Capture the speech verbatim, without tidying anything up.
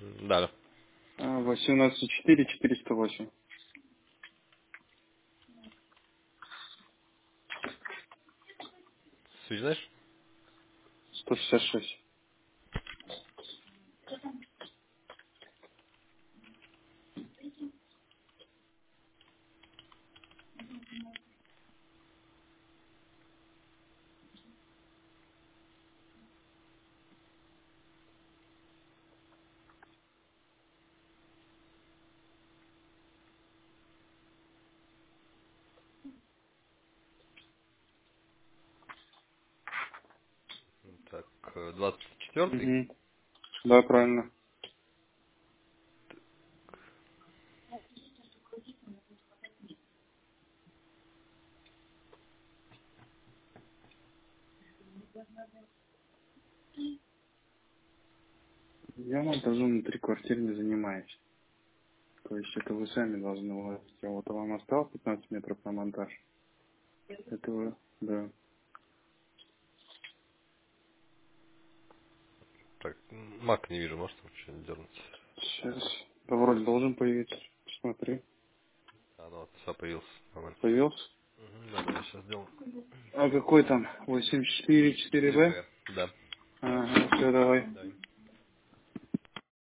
Да, да. А, восемнадцать четыре четыреста восемь. Свич знаешь? сто шестьдесят шесть. Так, э, двадцать четвёртый. Угу. Да, правильно. Я монтажом внутри квартир не занимаюсь. То есть это вы сами должны уладить. А вот вам осталось пятнадцать метров на монтаж. Это вы, да. Так, мак не вижу, может там что-нибудь дернуть. Сейчас. Да вроде должен появиться. Посмотри. А, ну вот, все появился. Нормально. Появился? Угу, да, да, я сейчас сделал. А какой там? восемь четыре четыре четыре в. Б. Да. Ага, все, давай. Давай.